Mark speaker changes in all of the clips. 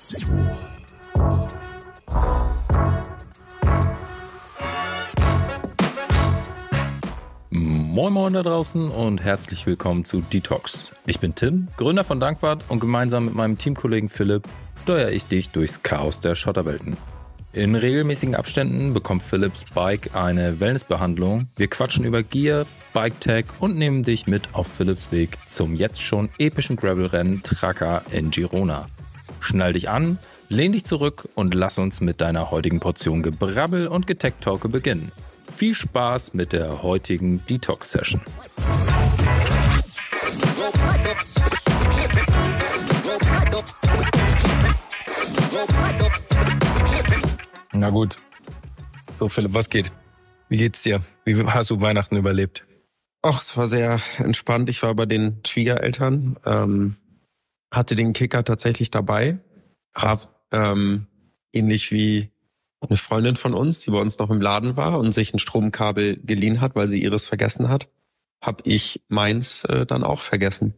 Speaker 1: Moin Moin da draußen und herzlich willkommen zu Detox. Ich bin Tim, Gründer von Dankwart und gemeinsam mit meinem Teamkollegen Philipp steuere ich dich durchs Chaos der Schotterwelten. In regelmäßigen Abständen bekommt Philipps Bike eine Wellnessbehandlung. Wir quatschen über Gear, Bike-Tech und nehmen dich mit auf Philipps Weg zum jetzt schon epischen Gravelrennen Tracker in Girona. Schnall dich an, lehn dich zurück und lass uns mit deiner heutigen Portion Gebrabbel und Getech-Talke beginnen. Viel Spaß mit der heutigen Detox-Session.
Speaker 2: Na gut. So Philipp, was geht? Wie geht's dir? Wie hast du Weihnachten überlebt?
Speaker 3: Ach, es war sehr entspannt. Ich war bei den Schwiegereltern, hatte den Kicker tatsächlich dabei. Hab ähnlich wie eine Freundin von uns, die bei uns noch im Laden war und sich ein Stromkabel geliehen hat, weil sie ihres vergessen hat, habe ich meins dann auch vergessen.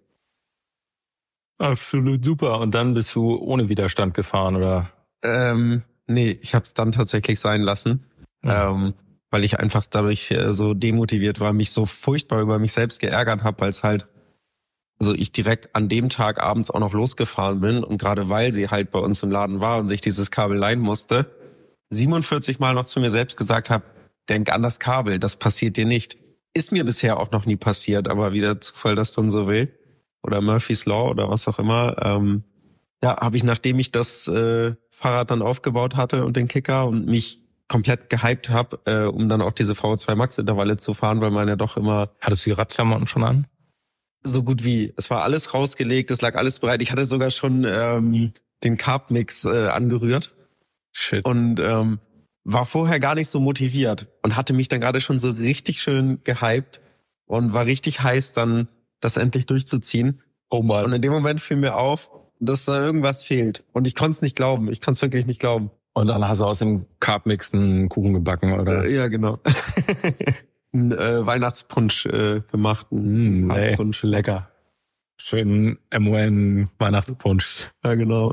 Speaker 2: Absolut super. Und dann bist du ohne Widerstand gefahren, oder?
Speaker 3: Nee, ich habe es dann tatsächlich sein lassen, weil ich einfach dadurch so demotiviert war, mich so furchtbar über mich selbst geärgert habe, weil es halt, also ich direkt an dem Tag abends auch noch losgefahren bin und gerade weil sie halt bei uns im Laden war und sich dieses Kabel leihen musste, 47 Mal noch zu mir selbst gesagt habe, denk an das Kabel, das passiert dir nicht. Ist mir bisher auch noch nie passiert, aber wie der Zufall das dann so will, oder Murphy's Law oder was auch immer, habe ich, nachdem ich das Fahrrad dann aufgebaut hatte und den Kicker und mich komplett gehypt habe, um dann auch diese V2 Max Intervalle zu fahren, weil man ja doch immer...
Speaker 2: Hattest du die Radklamotten schon an?
Speaker 3: So gut wie. Es war alles rausgelegt, es lag alles bereit. Ich hatte sogar schon den Carb-Mix angerührt.
Speaker 2: Shit.
Speaker 3: Und war vorher gar nicht so motiviert und hatte mich dann gerade schon so richtig schön gehypt und war richtig heiß, dann das endlich durchzuziehen.
Speaker 2: Oh Mann.
Speaker 3: Und in dem Moment fiel mir auf, dass da irgendwas fehlt. Und ich konnte es nicht glauben. Ich konnte es wirklich nicht glauben.
Speaker 2: Und dann hast du aus dem Carb-Mix einen Kuchen gebacken, oder?
Speaker 3: Ja, genau. Ein Weihnachtspunsch gemacht.
Speaker 2: Punsch, lecker. Schönen MON Weihnachtspunsch.
Speaker 3: Ja, genau.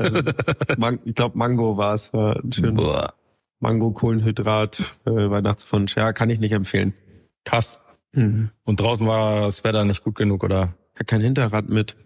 Speaker 3: Ich glaube, Mango war es. Ein schöner Mango, Kohlenhydrat, Weihnachtspunsch. Ja, kann ich nicht empfehlen.
Speaker 2: Krass. Und draußen war das Wetter nicht gut genug, oder?
Speaker 3: Ja, kein Hinterrad mit.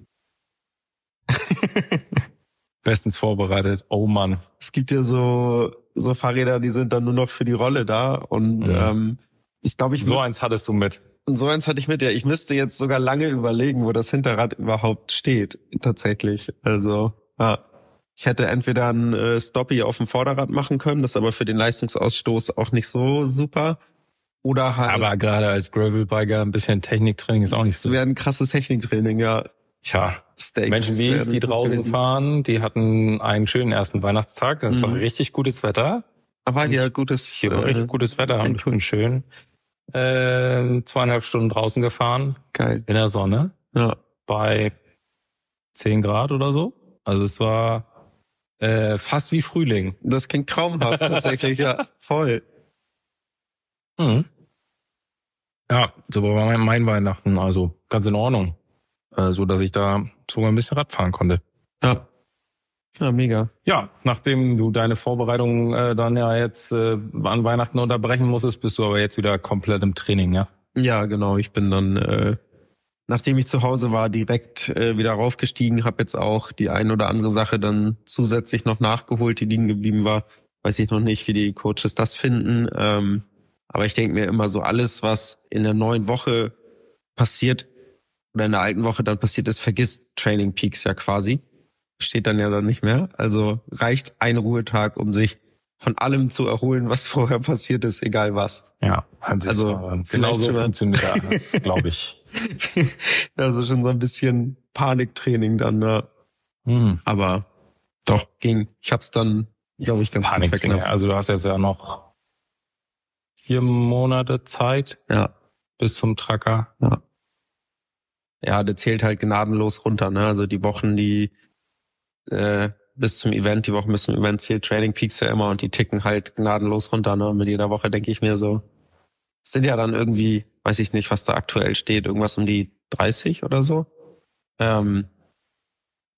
Speaker 2: Bestens vorbereitet. Oh Mann.
Speaker 3: Es gibt ja so Fahrräder, die sind dann nur noch für die Rolle da. Und ich glaube,
Speaker 2: eins hattest du mit.
Speaker 3: Und so eins hatte ich mit, ja. Ich müsste jetzt sogar lange überlegen, wo das Hinterrad überhaupt steht, tatsächlich. Also, ja. Ich hätte entweder ein Stoppie auf dem Vorderrad machen können, das ist aber für den Leistungsausstoß auch nicht so super. Oder halt...
Speaker 2: Aber gerade als Gravelbiker ein bisschen Techniktraining ist auch nicht so.
Speaker 3: Das wäre ein krasses Techniktraining, ja.
Speaker 2: Tja,
Speaker 3: Steaks
Speaker 2: Menschen wie ich, die draußen fahren, die hatten einen schönen ersten Weihnachtstag. Das war richtig gutes Wetter.
Speaker 3: Aber hier gutes...
Speaker 2: Hier war richtig gutes Wetter und ich bin schön 2,5 Stunden draußen gefahren.
Speaker 3: Geil.
Speaker 2: In der Sonne.
Speaker 3: Ja.
Speaker 2: Bei 10 Grad oder so. Also es war fast wie Frühling.
Speaker 3: Das klingt traumhaft tatsächlich, ja. Voll.
Speaker 2: Ja, so war mein Weihnachten. Also ganz in Ordnung. So dass ich da sogar ein bisschen Rad fahren konnte.
Speaker 3: Ja. Ja, mega.
Speaker 2: Ja, nachdem du deine Vorbereitung dann ja jetzt an Weihnachten unterbrechen musstest, bist du aber jetzt wieder komplett im Training, ja?
Speaker 3: Ja, genau. Ich bin dann, nachdem ich zu Hause war, direkt wieder raufgestiegen, habe jetzt auch die ein oder andere Sache dann zusätzlich noch nachgeholt, die liegen geblieben war. Weiß ich noch nicht, wie die Coaches das finden. Aber ich denke mir immer so, alles, was in der neuen Woche passiert oder in der alten Woche dann passiert ist, vergisst Training Peaks ja quasi. Steht dann ja dann nicht mehr. Also reicht ein Ruhetag, um sich von allem zu erholen, was vorher passiert ist, egal was.
Speaker 2: Ja,
Speaker 3: also
Speaker 2: genau so funktioniert das, glaube ich.
Speaker 3: Also schon so ein bisschen Paniktraining dann, ne? Aber doch, ging. Ich hab's dann, glaube ich, ganz gut verknappt.
Speaker 2: Also du hast jetzt ja noch 4 Monate Zeit bis zum Tracker.
Speaker 3: Ja, der zählt halt gnadenlos runter, ne? Also die Wochen, die bis zum Event, die Wochen bis zum Event zählt Training Peaks ja immer und die ticken halt gnadenlos runter, ne? Mit jeder Woche denke ich mir so, es sind ja dann irgendwie, weiß ich nicht, was da aktuell steht, irgendwas um die 30 oder so.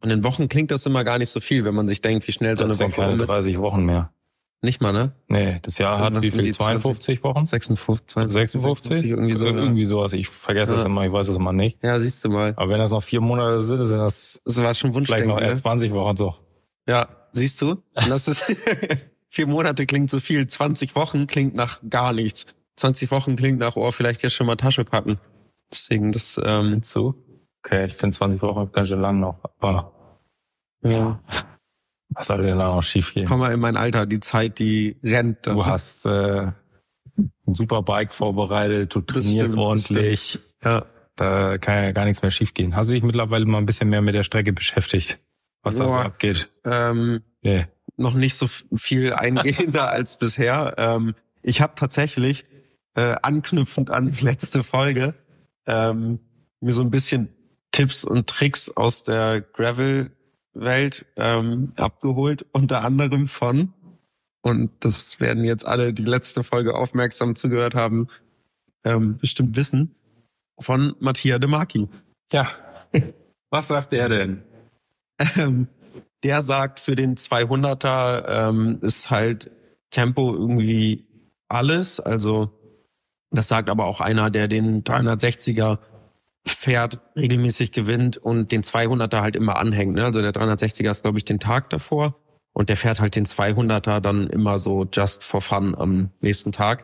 Speaker 3: Und in Wochen klingt das immer gar nicht so viel, wenn man sich denkt, wie schnell so eine
Speaker 2: Das sind
Speaker 3: Woche
Speaker 2: keine
Speaker 3: um ist.
Speaker 2: 30 Wochen mehr.
Speaker 3: Nicht mal, ne?
Speaker 2: Nee, das Jahr hat
Speaker 3: Irgendwas
Speaker 2: wie
Speaker 3: um
Speaker 2: viel?
Speaker 3: die
Speaker 2: 52 Wochen?
Speaker 3: 56,
Speaker 2: 56?
Speaker 3: irgendwie so.
Speaker 2: Irgendwie sowas. Ich vergesse es immer, ich weiß es immer nicht.
Speaker 3: Ja, siehst du mal.
Speaker 2: Aber wenn das noch 4 Monate sind das
Speaker 3: Das war schon
Speaker 2: vielleicht
Speaker 3: Wunschdenken,
Speaker 2: noch eher
Speaker 3: ne?
Speaker 2: 20 Wochen so.
Speaker 3: Ja, siehst du? Und das ist 4 Monate klingt so viel, 20 Wochen klingt nach gar nichts. 20 Wochen klingt nach, vielleicht jetzt schon mal Tasche packen. Deswegen das,
Speaker 2: So? Okay, ich finde 20 Wochen ganz schön lang noch. Aber
Speaker 3: ja.
Speaker 2: was soll denn da noch schief gehen?
Speaker 3: Komm mal in mein Alter, die Zeit, die rennt.
Speaker 2: Du hast ein super Bike vorbereitet, du trainierst
Speaker 3: stimmt, das
Speaker 2: ordentlich.
Speaker 3: Ja.
Speaker 2: Da kann ja gar nichts mehr schief gehen. Hast du dich mittlerweile mal ein bisschen mehr mit der Strecke beschäftigt? Was da so
Speaker 3: Boah.
Speaker 2: abgeht?
Speaker 3: Nee. Noch nicht so viel eingehender als bisher. Ich habe tatsächlich anknüpfend an die letzte Folge mir so ein bisschen Tipps und Tricks aus der Gravel-Welt abgeholt, unter anderem von, und das werden jetzt alle, die letzte Folge aufmerksam zugehört haben, bestimmt wissen, von Mattia De Marchi.
Speaker 2: Ja. Was sagt der denn?
Speaker 3: Der sagt, für den 200er ist halt Tempo irgendwie alles. Also das sagt aber auch einer, der den 360er fährt, regelmäßig gewinnt und den 200er halt immer anhängt. Ne? Also der 360er ist, glaube ich, den Tag davor und der fährt halt den 200er dann immer so just for fun am nächsten Tag.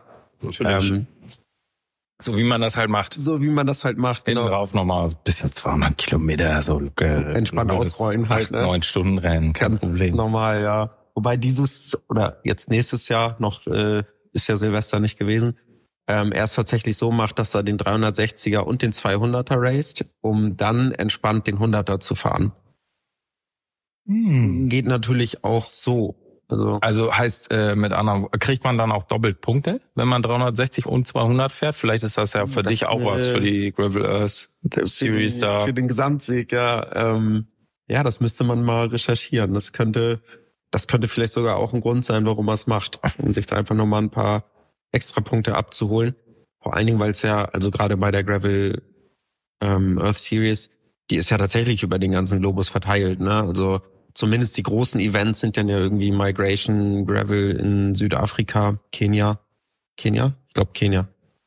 Speaker 2: So wie man das halt macht.
Speaker 3: So wie man das halt macht,
Speaker 2: Hinten
Speaker 3: genau.
Speaker 2: drauf nochmal bis zu 200 Kilometer, so
Speaker 3: Entspannt ausrollen halt, ne?
Speaker 2: 9 Stunden Rennen, kein Problem.
Speaker 3: Normal, ja. Wobei jetzt nächstes Jahr noch, ist ja Silvester nicht gewesen, er es tatsächlich so macht, dass er den 360er und den 200er raced, um dann entspannt den 100er zu fahren. Geht natürlich auch so.
Speaker 2: Also heißt, mit anderen, kriegt man dann auch doppelt Punkte, wenn man 360 und 200 fährt? Vielleicht ist das ja für dich auch was für die Gravel Earth Series da.
Speaker 3: Für den Gesamtsieg, ja. Ja, das müsste man mal recherchieren. Das könnte vielleicht sogar auch ein Grund sein, warum er es macht, um sich da einfach nochmal ein paar extra Punkte abzuholen. Vor allen Dingen, weil es ja, also gerade bei der Gravel Earth Series, die ist ja tatsächlich über den ganzen Globus verteilt, ne? Also zumindest die großen Events sind dann ja irgendwie Migration, Gravel in Südafrika, Kenia. Ich glaube Kenia.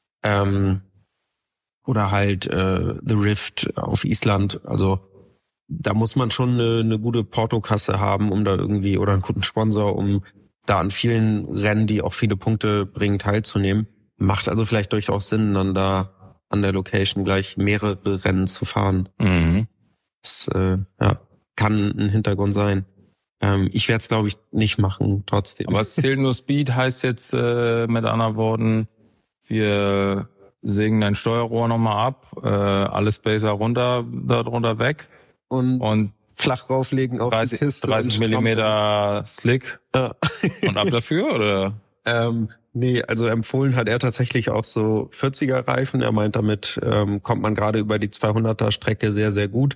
Speaker 3: Oder halt The Rift auf Island. Also da muss man schon eine gute Portokasse haben, um da irgendwie, oder einen guten Sponsor, um da an vielen Rennen, die auch viele Punkte bringen, teilzunehmen. Macht also vielleicht durchaus Sinn, dann da an der Location gleich mehrere Rennen zu fahren.
Speaker 2: Mhm.
Speaker 3: Das kann ein Hintergrund sein. Ich werde es, glaube ich, nicht machen, trotzdem.
Speaker 2: Aber es zählt nur Speed, heißt jetzt mit anderen Worten, wir sägen dein Steuerrohr nochmal ab, alle Spacer runter, da drunter weg und
Speaker 3: flach rauflegen auf
Speaker 2: 30,
Speaker 3: die Kiste.
Speaker 2: 30 Millimeter Slick und ab dafür, oder?
Speaker 3: Nee, also empfohlen hat er tatsächlich auch so 40er Reifen. Er meint, damit kommt man gerade über die 200er Strecke sehr, sehr gut.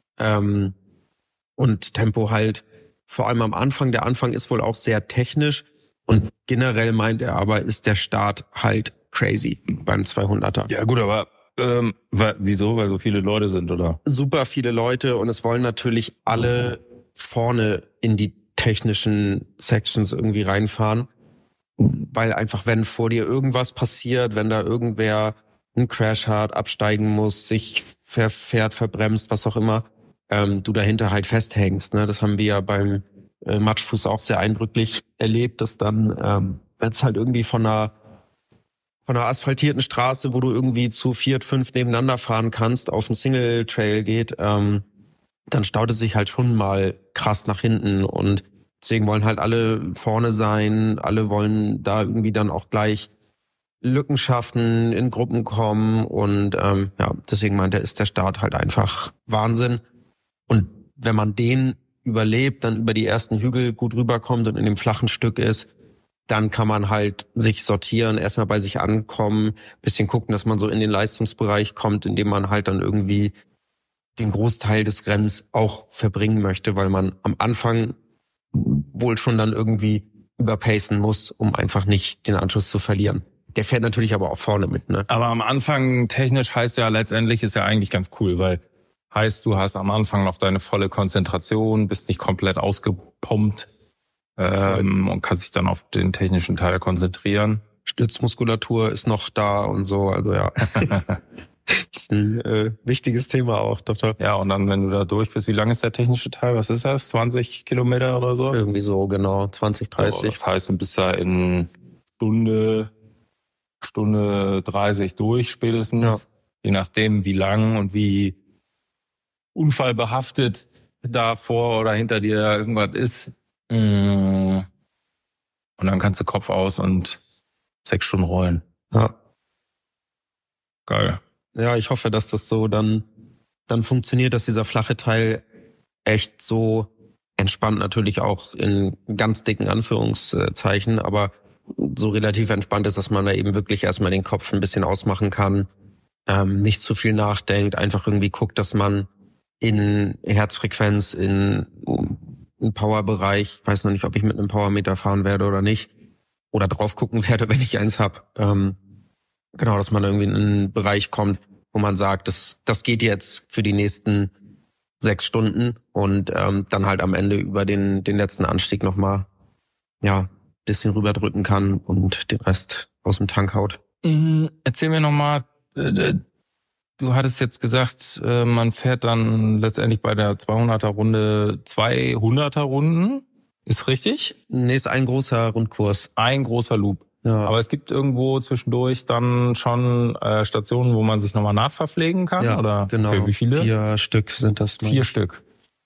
Speaker 3: Und Tempo halt, vor allem am Anfang. Der Anfang ist wohl auch sehr technisch und generell meint er aber, ist der Start halt crazy beim 200er.
Speaker 2: Ja gut, aber wieso? Weil so viele Leute sind, oder?
Speaker 3: Super viele Leute und es wollen natürlich alle vorne in die technischen Sections irgendwie reinfahren, weil einfach, wenn vor dir irgendwas passiert, wenn da irgendwer einen Crash hat, absteigen muss, sich verfährt, verbremst, was auch immer, du dahinter halt festhängst. Ne? Das haben wir ja beim Matschfuß auch sehr eindrücklich erlebt, dass dann, wenn es halt irgendwie von einer asphaltierten Straße, wo du irgendwie zu 4, 5 nebeneinander fahren kannst, auf einen Single Trail geht, dann staut es sich halt schon mal krass nach hinten und deswegen wollen halt alle vorne sein, alle wollen da irgendwie dann auch gleich Lücken schaffen, in Gruppen kommen und deswegen meint er, ist der Start halt einfach Wahnsinn. Und wenn man den überlebt, dann über die ersten Hügel gut rüberkommt und in dem flachen Stück ist, dann kann man halt sich sortieren, erstmal bei sich ankommen, bisschen gucken, dass man so in den Leistungsbereich kommt, indem man halt dann irgendwie den Großteil des Rennens auch verbringen möchte, weil man am Anfang wohl schon dann irgendwie überpacen muss, um einfach nicht den Anschluss zu verlieren. Der fährt natürlich aber auch vorne mit, ne?
Speaker 2: Aber am Anfang technisch heißt ja letztendlich, ist ja eigentlich ganz cool, weil Heißt, du hast am Anfang noch deine volle Konzentration, bist nicht komplett ausgepumpt und kannst dich dann auf den technischen Teil konzentrieren.
Speaker 3: Stützmuskulatur ist noch da und so, also ja. Das ist ein wichtiges Thema auch, Doktor.
Speaker 2: Ja, und dann, wenn du da durch bist, wie lang ist der technische Teil? Was ist das? 20 Kilometer oder so?
Speaker 3: Irgendwie so, genau, 20, 30.
Speaker 2: So, das heißt, du bist da in Stunde 30 durch spätestens. Ja. Je nachdem, wie lang und wie unfallbehaftet da vor oder hinter dir irgendwas ist. Und dann kannst du Kopf aus und 6 Stunden rollen.
Speaker 3: Ja.
Speaker 2: Geil.
Speaker 3: Ja, ich hoffe, dass das so dann funktioniert, dass dieser flache Teil echt so entspannt, natürlich auch in ganz dicken Anführungszeichen, aber so relativ entspannt ist, dass man da eben wirklich erstmal den Kopf ein bisschen ausmachen kann, nicht zu viel nachdenkt, einfach irgendwie guckt, dass man in Herzfrequenz, in Powerbereich, weiß noch nicht, ob ich mit einem Powermeter fahren werde oder nicht, oder drauf gucken werde, wenn ich eins hab. Genau, dass man irgendwie in einen Bereich kommt, wo man sagt, das geht jetzt für die nächsten 6 Stunden und dann halt am Ende über den letzten Anstieg nochmal, ja, bisschen rüberdrücken kann und den Rest aus dem Tank haut.
Speaker 2: Erzähl mir nochmal, du hattest jetzt gesagt, man fährt dann letztendlich bei der 200er Runde 200er Runden. Ist richtig?
Speaker 3: Nee, ist ein großer Rundkurs.
Speaker 2: Ein großer Loop.
Speaker 3: Ja.
Speaker 2: Aber es gibt irgendwo zwischendurch dann schon Stationen, wo man sich nochmal nachverpflegen kann?
Speaker 3: Ja,
Speaker 2: oder?
Speaker 3: Genau.
Speaker 2: Okay, wie viele?
Speaker 3: 4 Stück sind das.
Speaker 2: 4 Stück.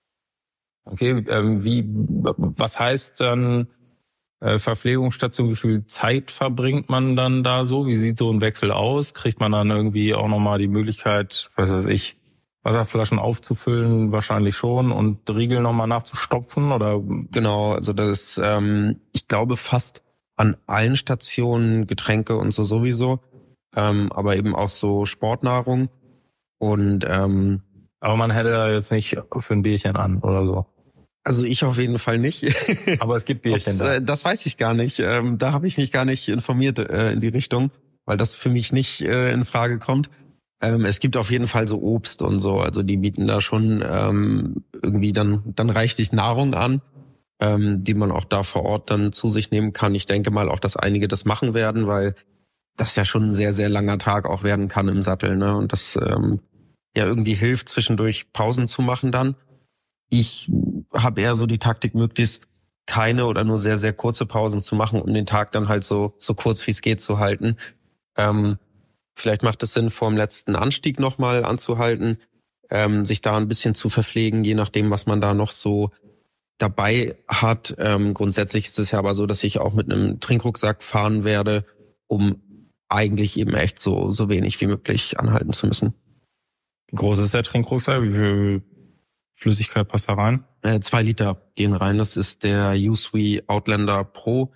Speaker 2: Okay, was heißt dann Verpflegungsstation? Wie viel Zeit verbringt man dann da so? Wie sieht so ein Wechsel aus? Kriegt man dann irgendwie auch nochmal die Möglichkeit, Wasserflaschen aufzufüllen? Wahrscheinlich schon. Und Riegel nochmal nachzustopfen? Oder?
Speaker 3: Genau, also das ist, ich glaube, fast an allen Stationen Getränke und so sowieso, aber eben auch so Sportnahrung und
Speaker 2: aber man hätte da jetzt nicht für ein Bierchen an oder so.
Speaker 3: Also ich auf jeden Fall nicht.
Speaker 2: Aber es gibt Bierchen da.
Speaker 3: Das weiß ich gar nicht. Da habe ich mich gar nicht informiert in die Richtung, weil das für mich nicht in Frage kommt. Es gibt auf jeden Fall so Obst und so, also die bieten da schon irgendwie dann reichlich Nahrung an, die man auch da vor Ort dann zu sich nehmen kann. Ich denke mal auch, dass einige das machen werden, weil das ja schon ein sehr, sehr langer Tag auch werden kann im Sattel, ne? Und das ja irgendwie hilft, zwischendurch Pausen zu machen dann. Ich habe eher so die Taktik, möglichst keine oder nur sehr, sehr kurze Pausen zu machen, um den Tag dann halt so kurz wie es geht zu halten. Vielleicht macht es Sinn, vor dem letzten Anstieg nochmal anzuhalten, sich da ein bisschen zu verpflegen, je nachdem, was man da noch so dabei hat. Grundsätzlich ist es ja aber so, dass ich auch mit einem Trinkrucksack fahren werde, um eigentlich eben echt so wenig wie möglich anhalten zu müssen.
Speaker 2: Wie groß ist der Trinkrucksack? Wie viel Flüssigkeit passt da rein?
Speaker 3: 2 Liter gehen rein. Das ist der USWE Outlander Pro,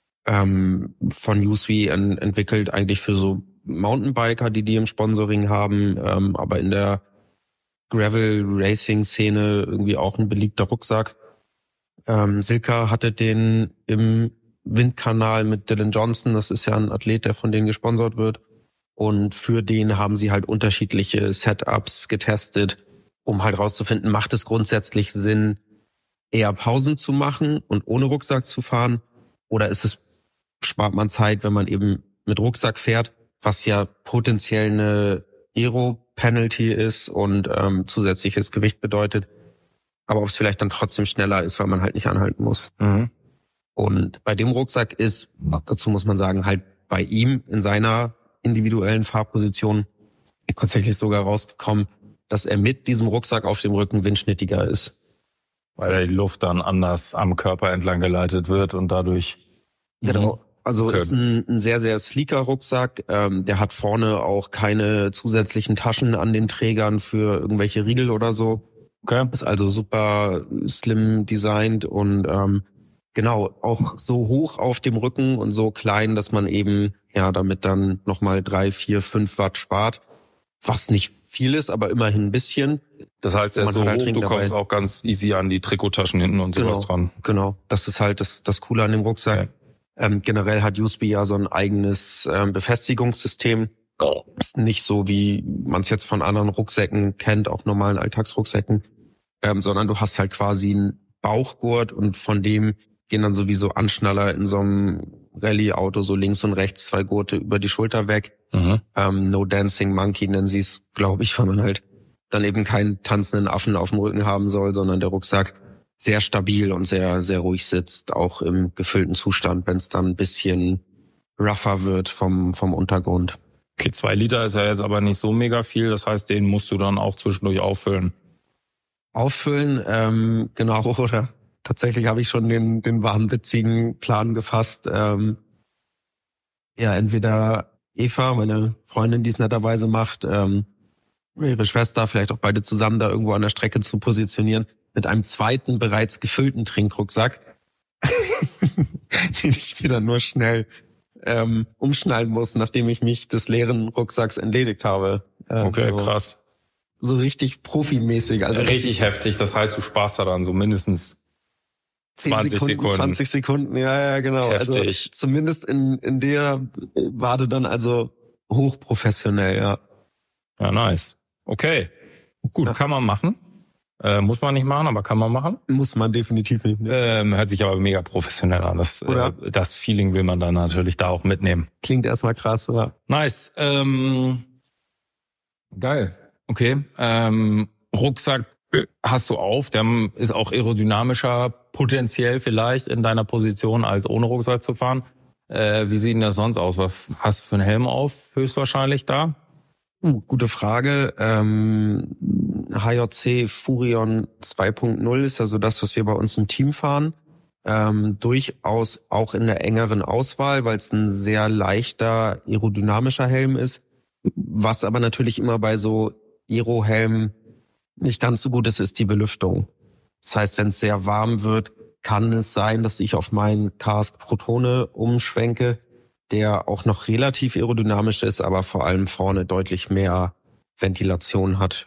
Speaker 3: von USWE entwickelt eigentlich für so Mountainbiker, die im Sponsoring haben, aber in der Gravel-Racing-Szene irgendwie auch ein beliebter Rucksack. Silka hatte den im Windkanal mit Dylan Johnson, das ist ja ein Athlet, der von denen gesponsert wird. Und für den haben sie halt unterschiedliche Setups getestet, um halt rauszufinden, macht es grundsätzlich Sinn, eher Pausen zu machen und ohne Rucksack zu fahren? Oder spart man Zeit, wenn man eben mit Rucksack fährt, was ja potenziell eine Aero-Penalty ist und zusätzliches Gewicht bedeutet. Aber ob es vielleicht dann trotzdem schneller ist, weil man halt nicht anhalten muss.
Speaker 2: Mhm.
Speaker 3: Und bei dem Rucksack ist, dazu muss man sagen, halt bei ihm in seiner individuellen Fahrposition tatsächlich sogar rausgekommen, dass er mit diesem Rucksack auf dem Rücken windschnittiger ist.
Speaker 2: Weil die Luft dann anders am Körper entlang geleitet wird und dadurch...
Speaker 3: Genau. Also ist ein sehr, sehr sleeker Rucksack. Der hat vorne auch keine zusätzlichen Taschen an den Trägern für irgendwelche Riegel oder so.
Speaker 2: Okay.
Speaker 3: Ist also super slim designt und genau, auch so hoch auf dem Rücken und so klein, dass man eben damit dann nochmal 3, 4, 5 Watt spart. Was nicht viel ist, aber immerhin ein bisschen.
Speaker 2: Das heißt, er ist so hoch, du kommst auch ganz easy an die Trikottaschen hinten und sowas dran.
Speaker 3: Genau, das ist halt das Coole an dem Rucksack. Okay. Generell hat USWE ja so ein eigenes Befestigungssystem, Ist nicht so, wie man es jetzt von anderen Rucksäcken kennt, auch normalen Alltagsrucksäcken, sondern du hast halt quasi einen Bauchgurt und von dem gehen dann sowieso Anschnaller in so einem Rallye-Auto so links und rechts 2 Gurte über die Schulter weg. No Dancing Monkey nennen sie es, glaube ich, weil man halt dann eben keinen tanzenden Affen auf dem Rücken haben soll, sondern der Rucksack sehr stabil und sehr, sehr ruhig sitzt, auch im gefüllten Zustand, wenn es dann ein bisschen rougher wird vom Untergrund.
Speaker 2: Okay, 2 Liter ist ja jetzt aber nicht so mega viel, das heißt, den musst du dann auch zwischendurch auffüllen.
Speaker 3: Auffüllen, genau, oder tatsächlich habe ich schon den wahnwitzigen Plan gefasst. Entweder Eva, meine Freundin, die es netterweise macht, ihre Schwester, vielleicht auch beide zusammen da irgendwo an der Strecke zu positionieren, mit einem zweiten bereits gefüllten Trinkrucksack, den ich wieder nur schnell umschnallen muss, nachdem ich mich des leeren Rucksacks entledigt habe.
Speaker 2: Okay, so, krass.
Speaker 3: So richtig profimäßig. Also
Speaker 2: richtig heftig, das heißt, du sparst da dann so mindestens 20 Sekunden.
Speaker 3: 20 Sekunden, ja, genau.
Speaker 2: Heftig.
Speaker 3: Also zumindest in der Warte dann also hochprofessionell, ja.
Speaker 2: Ja, nice. Okay, gut, ja. Kann man machen. Muss man nicht machen, aber kann man machen.
Speaker 3: Muss man definitiv nicht.
Speaker 2: Hört sich aber mega professionell an. Das Feeling will man dann natürlich da auch mitnehmen.
Speaker 3: Klingt erstmal krass, oder?
Speaker 2: Nice. Geil. Okay. Rucksack hast du auf. Der ist auch aerodynamischer, potenziell vielleicht in deiner Position, als ohne Rucksack zu fahren. Wie sieht denn das sonst aus? Was hast du für einen Helm auf? Höchstwahrscheinlich da?
Speaker 3: Gute Frage. HJC Furion 2.0 ist also das, was wir bei uns im Team fahren. Durchaus auch in der engeren Auswahl, weil es ein sehr leichter aerodynamischer Helm ist. Was aber natürlich immer bei so Aero-Helmen nicht ganz so gut ist die Belüftung. Das heißt, wenn es sehr warm wird, kann es sein, dass ich auf meinen Kask Protone umschwenke, der auch noch relativ aerodynamisch ist, aber vor allem vorne deutlich mehr Ventilation hat.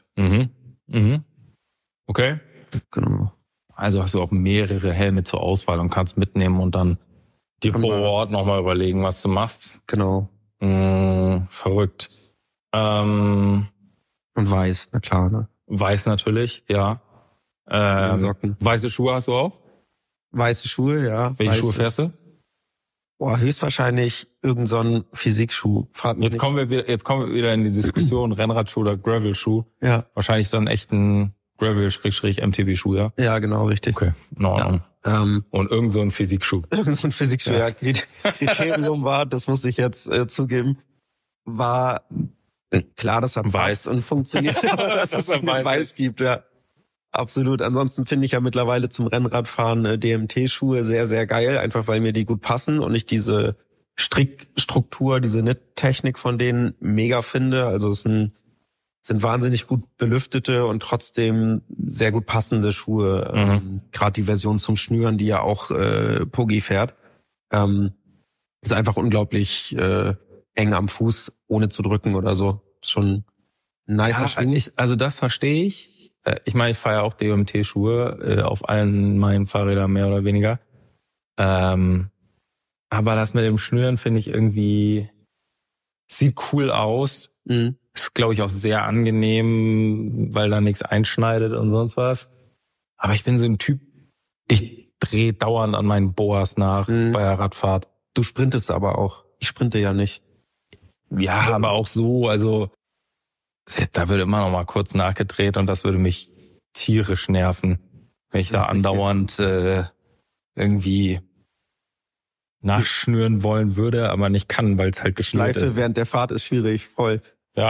Speaker 2: Okay.
Speaker 3: Genau.
Speaker 2: Also hast du auch mehrere Helme zur Auswahl und kannst mitnehmen und dann dir vor Ort nochmal überlegen, was du machst.
Speaker 3: Genau.
Speaker 2: Verrückt.
Speaker 3: Und weiß, na klar, ne?
Speaker 2: Weiß natürlich, ja.
Speaker 3: Socken.
Speaker 2: Weiße Schuhe hast du auch?
Speaker 3: Weiße Schuhe, ja.
Speaker 2: Welche Schuhe fährst du?
Speaker 3: Höchstwahrscheinlich irgend so ein Physikschuh. Frag mich
Speaker 2: jetzt kommen wir wieder in die Diskussion, Rennradschuh oder Gravel-Schuh.
Speaker 3: Ja.
Speaker 2: Wahrscheinlich dann echt ein Gravel-MTB-Schuh, ja?
Speaker 3: Ja, genau, richtig.
Speaker 2: Okay, in Ordnung.
Speaker 3: Ja.
Speaker 2: Und irgend so ein Physikschuh.
Speaker 3: Irgend so ein Physikschuh, ja. Kriterium war, das muss ich jetzt zugeben, war klar, dass er weiß und funktioniert, aber dass es einen Weiß gibt, ja. Absolut. Ansonsten finde ich ja mittlerweile zum Rennradfahren DMT-Schuhe sehr, sehr geil, einfach weil mir die gut passen und ich diese Strickstruktur, diese Knit-Technik von denen mega finde. Also es sind wahnsinnig gut belüftete und trotzdem sehr gut passende Schuhe. Gerade die Version zum Schnüren, die ja auch Poggi fährt, ist einfach unglaublich eng am Fuß, ohne zu drücken oder so. Ist schon ein nicer Schuh.
Speaker 2: Also das verstehe ich. Ich meine, ich fahre ja auch DMT-Schuhe auf allen meinen Fahrrädern mehr oder weniger. Aber das mit dem Schnüren finde ich irgendwie, sieht cool aus. Ist, glaube ich, auch sehr angenehm, weil da nichts einschneidet und sonst was. Aber ich bin so ein Typ, ich drehe dauernd an meinen Boas nach bei der Radfahrt.
Speaker 3: Du sprintest aber auch. Ich sprinte ja nicht.
Speaker 2: Ja, aber auch so, also da würde immer noch mal kurz nachgedreht und das würde mich tierisch nerven, wenn ich da andauernd irgendwie nachschnüren wollen würde, aber nicht kann, weil es halt geschnürt ist.
Speaker 3: Schleife während der Fahrt ist schwierig, voll.
Speaker 2: Ja.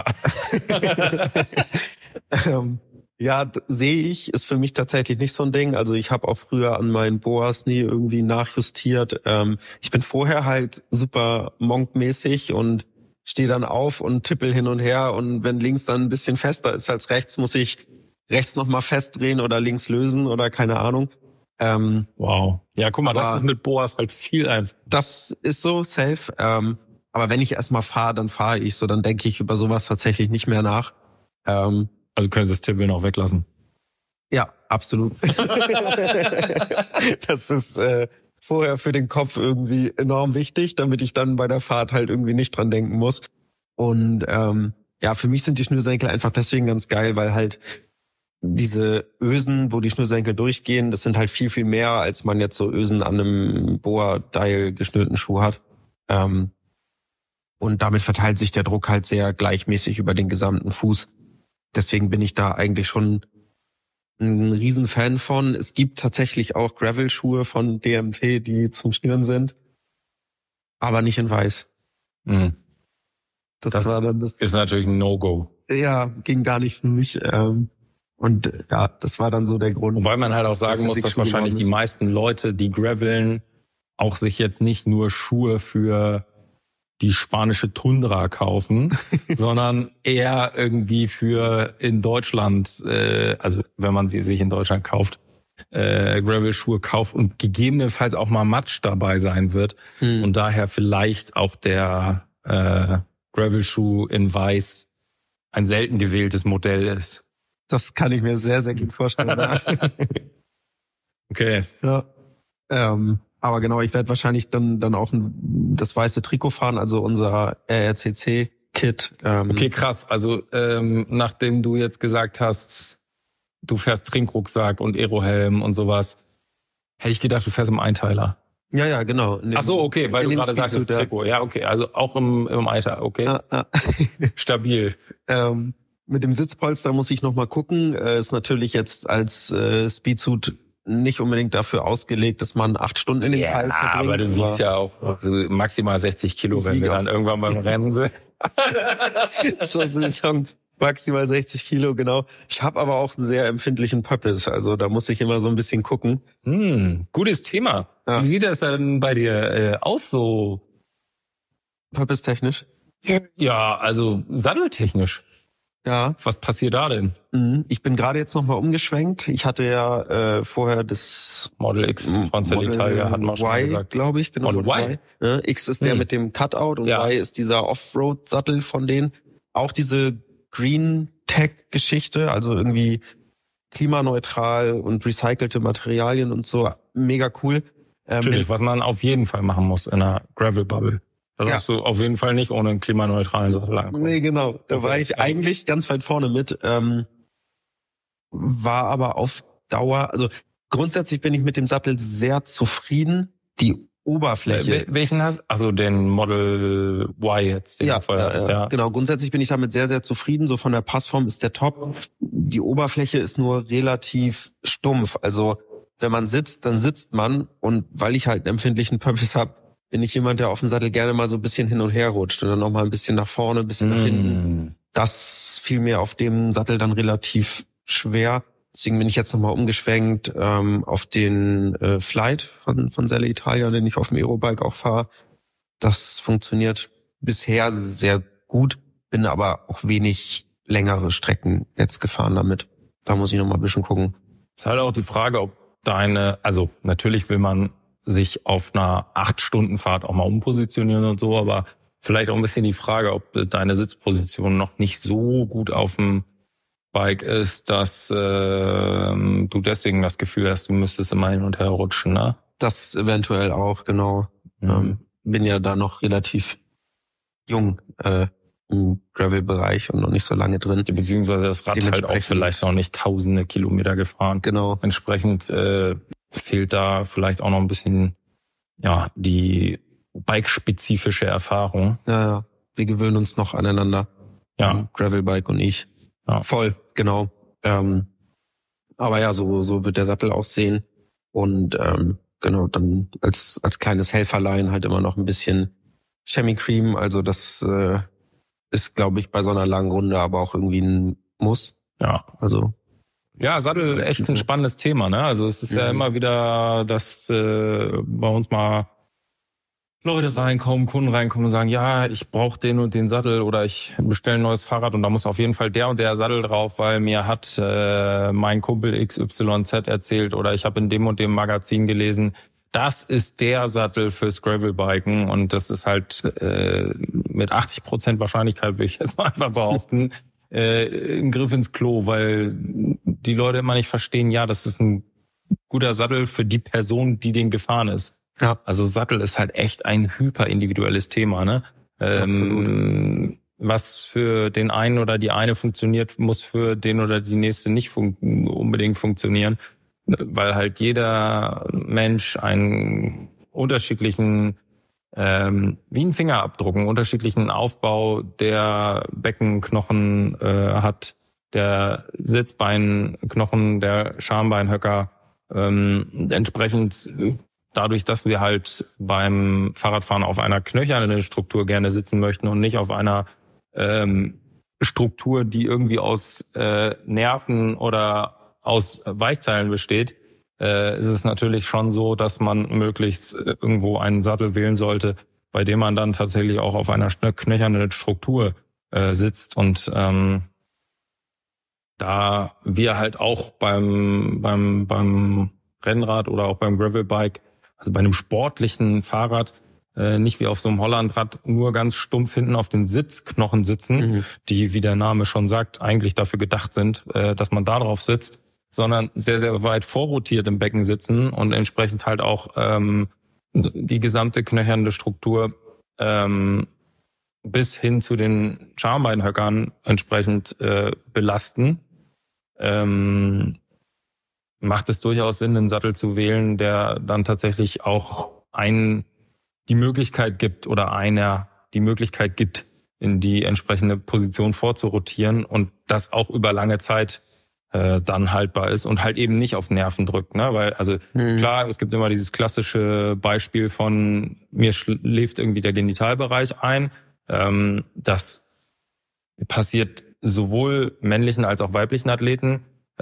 Speaker 3: Ja, sehe ich, ist für mich tatsächlich nicht so ein Ding. Also ich habe auch früher an meinen Boas nie irgendwie nachjustiert. Ich bin vorher halt super monkmäßig und stehe dann auf und tippel hin und her und wenn links dann ein bisschen fester ist als rechts, muss ich rechts nochmal festdrehen oder links lösen oder keine Ahnung.
Speaker 2: Wow. Ja, guck mal, das ist mit Boas halt viel einfach.
Speaker 3: Das ist so, safe. Aber wenn ich erstmal fahre, dann fahre ich so, dann denke ich über sowas tatsächlich nicht mehr nach.
Speaker 2: Also können Sie das Tippeln auch weglassen?
Speaker 3: Ja, absolut. Das ist vorher für den Kopf irgendwie enorm wichtig, damit ich dann bei der Fahrt halt irgendwie nicht dran denken muss. Und für mich sind die Schnürsenkel einfach deswegen ganz geil, weil halt diese Ösen, wo die Schnürsenkel durchgehen, das sind halt viel, viel mehr, als man jetzt so Ösen an einem Boa-Dial geschnürten Schuh hat. Und damit verteilt sich der Druck halt sehr gleichmäßig über den gesamten Fuß. Deswegen bin ich da eigentlich schon ein Riesenfan von. Es gibt tatsächlich auch Gravel-Schuhe von DMT, die zum Schnüren sind, aber nicht in weiß.
Speaker 2: Mhm.
Speaker 3: Das war dann das
Speaker 2: ist natürlich ein No-Go.
Speaker 3: Ja, ging gar nicht für mich. Und ja, das war dann so der Grund.
Speaker 2: Wobei man halt auch sagen muss, dass wahrscheinlich die meisten Leute, die graveln, auch sich jetzt nicht nur Schuhe für die spanische Tundra kaufen, sondern eher irgendwie für in Deutschland, also wenn man sie sich in Deutschland kauft, Gravel-Schuhe kauft und gegebenenfalls auch mal Matsch dabei sein wird und daher vielleicht auch der Gravel-Schuh in Weiß ein selten gewähltes Modell ist.
Speaker 3: Das kann ich mir sehr, sehr gut vorstellen.
Speaker 2: Okay.
Speaker 3: Ja. Aber genau, ich werde wahrscheinlich dann auch das weiße Trikot fahren, also unser RRCC-Kit.
Speaker 2: Okay, krass. Also nachdem du jetzt gesagt hast, du fährst Trinkrucksack und Aerohelm und sowas, hätte ich gedacht, du fährst im Einteiler.
Speaker 3: Ja, genau.
Speaker 2: Ach so, okay, weil du gerade sagst, das Trikot. Ja, okay, also auch im Einteiler, okay.
Speaker 3: Ja.
Speaker 2: Stabil.
Speaker 3: Mit dem Sitzpolster muss ich noch mal gucken. Ist natürlich jetzt als Speedsuit nicht unbedingt dafür ausgelegt, dass man 8 Stunden in den Teil verbringt.
Speaker 2: Ja, aber du wiegst ja auch maximal 60 Kilo, wenn wir dann irgendwann beim Rennen sind.
Speaker 3: Zur Saison maximal 60 Kilo, genau. Ich habe aber auch einen sehr empfindlichen Pöppis, also da muss ich immer so ein bisschen gucken.
Speaker 2: Gutes Thema.
Speaker 3: Ja.
Speaker 2: Wie sieht das denn bei dir aus so?
Speaker 3: Pöppis-technisch?
Speaker 2: Ja, also satteltechnisch.
Speaker 3: Ja.
Speaker 2: Was passiert da denn?
Speaker 3: Ich bin gerade jetzt nochmal umgeschwenkt. Ich hatte ja vorher das
Speaker 2: Model X von Celitalia, hat man schon gesagt.
Speaker 3: Glaube ich, genau.
Speaker 2: Model Y.
Speaker 3: X ist der mit dem Cutout und Y ist dieser Offroad-Sattel von denen. Auch diese Green Tech-Geschichte, also irgendwie klimaneutral und recycelte Materialien und so, mega cool.
Speaker 2: Natürlich, was man auf jeden Fall machen muss in einer Gravel-Bubble. Da darfst du auf jeden Fall nicht ohne einen klimaneutralen Sattel ankommen.
Speaker 3: Nee, genau. Da war ich eigentlich ganz weit vorne mit. War aber auf Dauer, also grundsätzlich bin ich mit dem Sattel sehr zufrieden. Die Oberfläche.
Speaker 2: Welchen hast du? Also den Model Y jetzt. Den
Speaker 3: Ja, genau. Grundsätzlich bin ich damit sehr, sehr zufrieden. So von der Passform ist der top. Die Oberfläche ist nur relativ stumpf. Also wenn man sitzt, dann sitzt man. Und weil ich halt einen empfindlichen Pöppis habe, bin ich jemand, der auf dem Sattel gerne mal so ein bisschen hin und her rutscht und dann noch mal ein bisschen nach vorne, ein bisschen nach hinten. Das fiel mir auf dem Sattel dann relativ schwer. Deswegen bin ich jetzt nochmal umgeschwenkt auf den Flight von Celitalia, den ich auf dem Aerobike auch fahre. Das funktioniert bisher sehr gut, bin aber auch wenig längere Strecken jetzt gefahren damit. Da muss ich nochmal ein bisschen gucken.
Speaker 2: Ist halt auch die Frage, ob also natürlich will man sich auf einer 8-Stunden-Fahrt auch mal umpositionieren und so, aber vielleicht auch ein bisschen die Frage, ob deine Sitzposition noch nicht so gut auf dem Bike ist, dass du deswegen das Gefühl hast, du müsstest immer hin und her rutschen, ne?
Speaker 3: Das eventuell auch, genau. Bin ja da noch relativ jung im Gravel-Bereich und noch nicht so lange drin.
Speaker 2: Beziehungsweise das Rad halt auch vielleicht noch nicht tausende Kilometer gefahren.
Speaker 3: Genau.
Speaker 2: Entsprechend fehlt da vielleicht auch noch ein bisschen die bike-spezifische Erfahrung.
Speaker 3: Ja. Wir gewöhnen uns noch aneinander.
Speaker 2: Ja.
Speaker 3: Gravelbike und ich.
Speaker 2: Ja.
Speaker 3: Voll, genau. Aber ja, so wird der Sattel aussehen. Und genau, dann als kleines Helferlein halt immer noch ein bisschen Chamois Cream. Also das ist, glaube ich, bei so einer langen Runde aber auch irgendwie ein Muss.
Speaker 2: Ja.
Speaker 3: Also
Speaker 2: ja, Sattel echt ein spannendes Thema, ne? Also es ist ja immer wieder, dass bei uns mal Leute reinkommen, Kunden reinkommen und sagen, ja, ich brauche den und den Sattel oder ich bestelle ein neues Fahrrad und da muss auf jeden Fall der und der Sattel drauf, weil mir hat mein Kumpel XYZ erzählt oder ich habe in dem und dem Magazin gelesen, das ist der Sattel fürs Gravelbiken und das ist halt mit 80% Wahrscheinlichkeit, würde ich jetzt mal einfach behaupten, ein Griff ins Klo, weil die Leute immer nicht verstehen, ja, das ist ein guter Sattel für die Person, die den gefahren ist.
Speaker 3: Ja.
Speaker 2: Also Sattel ist halt echt ein hyper individuelles Thema, ne?
Speaker 3: Absolut.
Speaker 2: was für den einen oder die eine funktioniert, muss für den oder die nächste nicht unbedingt funktionieren, weil halt jeder Mensch einen unterschiedlichen, wie ein Fingerabdruck, einen unterschiedlichen Aufbau der Beckenknochen hat, der Sitzbeinknochen, der Schambeinhöcker, entsprechend dadurch, dass wir halt beim Fahrradfahren auf einer knöchernen Struktur gerne sitzen möchten und nicht auf einer Struktur, die irgendwie aus Nerven oder aus Weichteilen besteht, ist es natürlich schon so, dass man möglichst irgendwo einen Sattel wählen sollte, bei dem man dann tatsächlich auch auf einer knöchernen Struktur sitzt. Und da wir halt auch beim Rennrad oder auch beim Gravelbike, also bei einem sportlichen Fahrrad, nicht wie auf so einem Hollandrad nur ganz stumpf hinten auf den Sitzknochen sitzen, die, wie der Name schon sagt, eigentlich dafür gedacht sind, dass man da drauf sitzt, sondern sehr, sehr weit vorrotiert im Becken sitzen und entsprechend halt auch die gesamte knöchernde Struktur bis hin zu den Schambeinhöckern entsprechend belasten, macht es durchaus Sinn, einen Sattel zu wählen, der dann tatsächlich auch die Möglichkeit gibt oder einer die Möglichkeit gibt, in die entsprechende Position vorzorotieren und das auch über lange Zeit dann haltbar ist und halt eben nicht auf Nerven drückt, ne? Weil, also klar, es gibt immer dieses klassische Beispiel von mir schläft irgendwie der Genitalbereich ein. Das passiert sowohl männlichen als auch weiblichen Athleten.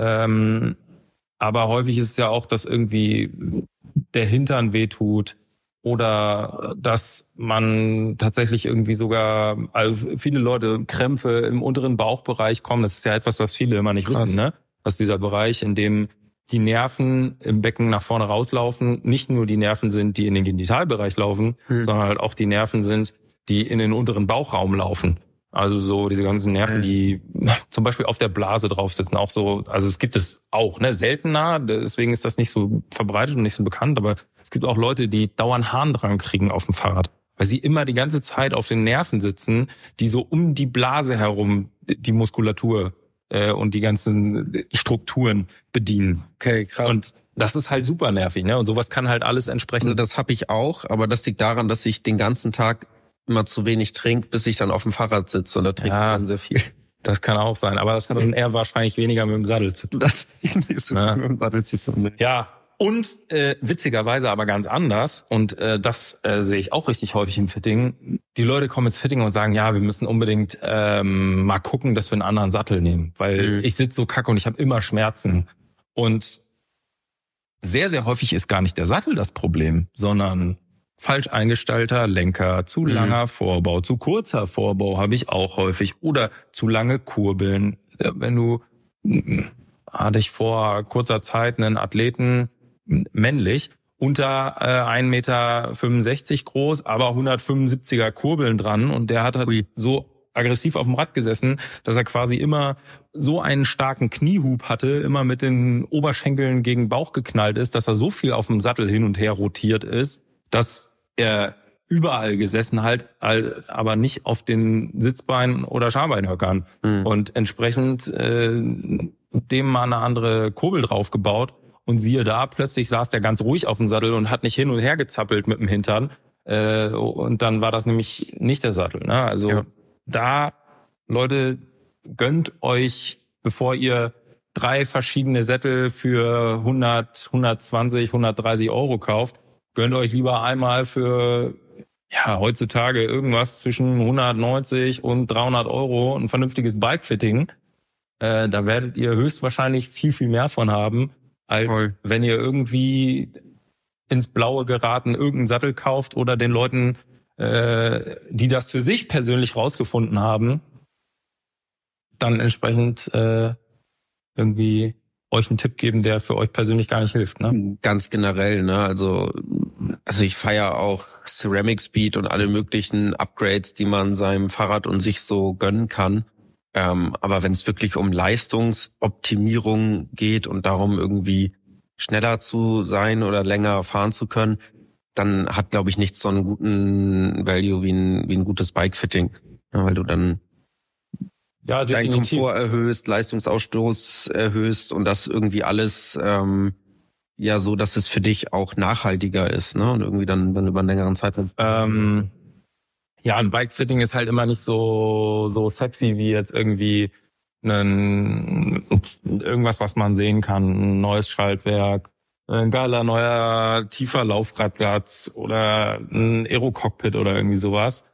Speaker 2: Aber häufig ist es ja auch, dass irgendwie der Hintern wehtut oder dass man tatsächlich irgendwie sogar, also viele Leute Krämpfe im unteren Bauchbereich kommen. Das ist ja etwas, was viele immer nicht wissen, ne? Dass dieser Bereich, in dem die Nerven im Becken nach vorne rauslaufen, nicht nur die Nerven sind, die in den Genitalbereich laufen, sondern halt auch die Nerven sind, die in den unteren Bauchraum laufen. Also so diese ganzen Nerven, die zum Beispiel auf der Blase drauf sitzen, auch so, also es gibt es auch, ne, seltener, deswegen ist das nicht so verbreitet und nicht so bekannt, aber es gibt auch Leute, die dauernd Harndrang kriegen auf dem Fahrrad, weil sie immer die ganze Zeit auf den Nerven sitzen, die so um die Blase herum die Muskulatur und die ganzen Strukturen bedienen.
Speaker 3: Okay, krass.
Speaker 2: Und das ist halt super nervig, ne? Und sowas kann halt alles entsprechend.
Speaker 3: Also das habe ich auch, aber das liegt daran, dass ich den ganzen Tag immer zu wenig trinke, bis ich dann auf dem Fahrrad sitze und da trinke ich dann sehr viel.
Speaker 2: Das kann auch sein, aber das hat dann eher wahrscheinlich weniger mit dem Sattel zu tun.
Speaker 3: Das nicht so mit dem Sattel zu tun.
Speaker 2: Ja, und witzigerweise aber ganz anders und das sehe ich auch richtig häufig im Fitting. Die Leute kommen ins Fitting und sagen, ja, wir müssen unbedingt mal gucken, dass wir einen anderen Sattel nehmen, weil ich sitze so kacke und ich habe immer Schmerzen. Und sehr, sehr häufig ist gar nicht der Sattel das Problem, sondern falsch eingestellter Lenker, zu langer Vorbau, zu kurzer Vorbau habe ich auch häufig oder zu lange Kurbeln. Wenn du hatte ich vor kurzer Zeit einen Athleten, männlich, unter 1,65 Meter groß, aber 175er Kurbeln dran und der hat halt so aggressiv auf dem Rad gesessen, dass er quasi immer so einen starken Kniehub hatte, immer mit den Oberschenkeln gegen Bauch geknallt ist, dass er so viel auf dem Sattel hin und her rotiert ist, dass er überall gesessen halt, aber nicht auf den Sitzbeinen oder Schambeinhöckern. Und entsprechend dem mal eine andere Kurbel drauf gebaut und siehe da, plötzlich saß der ganz ruhig auf dem Sattel und hat nicht hin und her gezappelt mit dem Hintern. Und dann war das nämlich nicht der Sattel. Ne? Also da, Leute, gönnt euch, bevor ihr 3 verschiedene Sättel für 100, 120, 130 Euro kauft, gönnt euch lieber einmal für heutzutage irgendwas zwischen 190 und 300 Euro ein vernünftiges Bike-Fitting. Da werdet ihr höchstwahrscheinlich viel, viel mehr von haben, als wenn ihr irgendwie ins Blaue geraten irgendeinen Sattel kauft oder den Leuten, die das für sich persönlich rausgefunden haben, dann entsprechend irgendwie euch einen Tipp geben, der für euch persönlich gar nicht hilft, ne?
Speaker 3: Ganz generell, ne? Also ich feiere auch Ceramic Speed und alle möglichen Upgrades, die man seinem Fahrrad und sich so gönnen kann. Aber wenn es wirklich um Leistungsoptimierung geht und darum, irgendwie schneller zu sein oder länger fahren zu können, dann hat, glaube ich, nichts so einen guten Value wie ein gutes Bike-Fitting. Ja, weil du dann
Speaker 2: Ja,
Speaker 3: deinen
Speaker 2: definitiv.
Speaker 3: Komfort erhöhst, Leistungsausstoß erhöhst und das irgendwie alles so, dass es für dich auch nachhaltiger ist, ne? Und irgendwie dann über einen längeren Zeitraum.
Speaker 2: Ja, ein Bikefitting ist halt immer nicht so sexy wie jetzt irgendwie irgendwas, was man sehen kann, ein neues Schaltwerk, ein geiler neuer tiefer Laufradsatz oder ein Aero-Cockpit oder irgendwie sowas.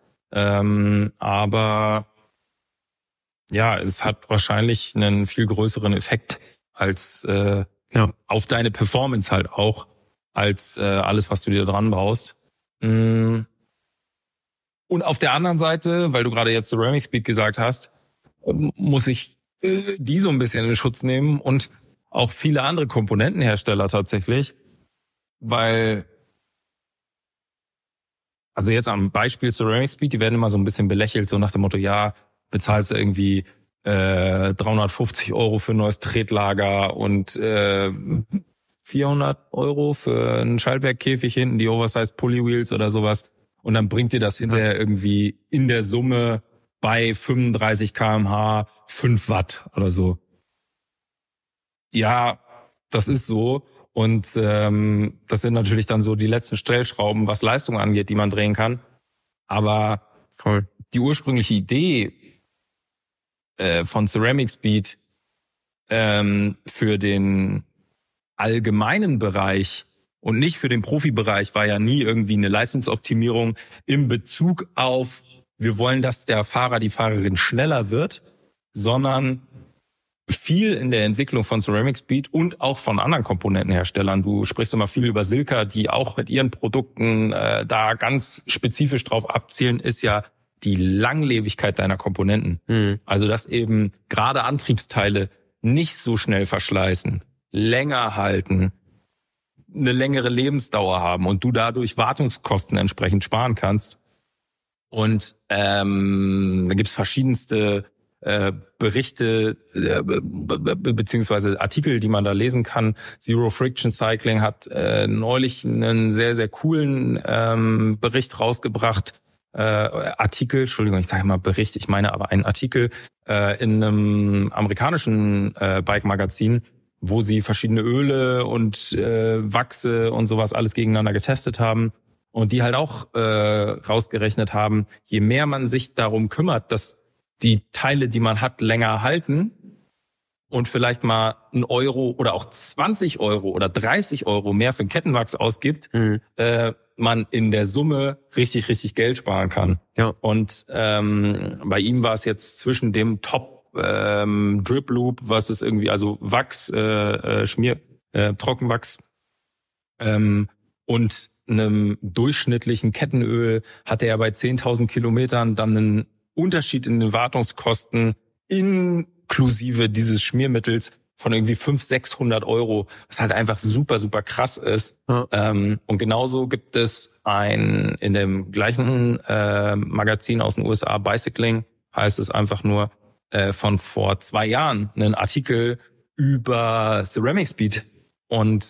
Speaker 2: Aber ja, es hat wahrscheinlich einen viel größeren Effekt als auf deine Performance halt auch, als alles, was du dir dran baust. Und auf der anderen Seite, weil du gerade jetzt Ceramic Speed gesagt hast, muss ich die so ein bisschen in Schutz nehmen und auch viele andere Komponentenhersteller tatsächlich, weil, also jetzt am Beispiel Ceramic Speed, die werden immer so ein bisschen belächelt, so nach dem Motto, ja, bezahlst du irgendwie 350 € für ein neues Tretlager und 400 € für einen Schaltwerkkäfig hinten, die Oversized Pulley Wheels oder sowas. Und dann bringt dir das hinterher irgendwie in der Summe bei 35 km/h 5 Watt oder so. Ja, das ist so. Und das sind natürlich dann so die letzten Stellschrauben, was Leistung angeht, die man drehen kann. Aber die ursprüngliche Idee von Ceramic Speed für den allgemeinen Bereich und nicht für den Profibereich war ja nie irgendwie eine Leistungsoptimierung im Bezug auf, wir wollen, dass der Fahrer, die Fahrerin schneller wird, sondern viel in der Entwicklung von Ceramic Speed und auch von anderen Komponentenherstellern. Du sprichst immer viel über Silca, die auch mit ihren Produkten da ganz spezifisch drauf abzielen, ist ja die Langlebigkeit deiner Komponenten. Also dass eben gerade Antriebsteile nicht so schnell verschleißen, länger halten, eine längere Lebensdauer haben und du dadurch Wartungskosten entsprechend sparen kannst. Und da gibt's verschiedenste Berichte beziehungsweise Artikel, die man da lesen kann. Zero Friction Cycling hat neulich einen sehr, sehr coolen Bericht rausgebracht. Artikel, Entschuldigung, ich sage mal Bericht, ich meine aber einen Artikel in einem amerikanischen Bike-Magazin, wo sie verschiedene Öle und Wachse und sowas alles gegeneinander getestet haben und die halt auch rausgerechnet haben, je mehr man sich darum kümmert, dass die Teile, die man hat, länger halten und vielleicht mal €1 oder auch 20 € oder 30 € mehr für Kettenwachs ausgibt, man in der Summe richtig, richtig Geld sparen kann.
Speaker 3: Ja.
Speaker 2: Und bei ihm war es jetzt zwischen dem Top Drip Loop, was ist irgendwie, also Wachs, Trockenwachs und einem durchschnittlichen Kettenöl hatte er bei 10.000 Kilometern dann einen Unterschied in den Wartungskosten inklusive dieses Schmiermittels von irgendwie 500-600 €, was halt einfach super, super krass ist.
Speaker 3: Ja.
Speaker 2: Und genauso gibt es in dem gleichen Magazin aus den USA, Bicycling, heißt es einfach nur, von vor 2 Jahren, einen Artikel über Ceramic Speed. Und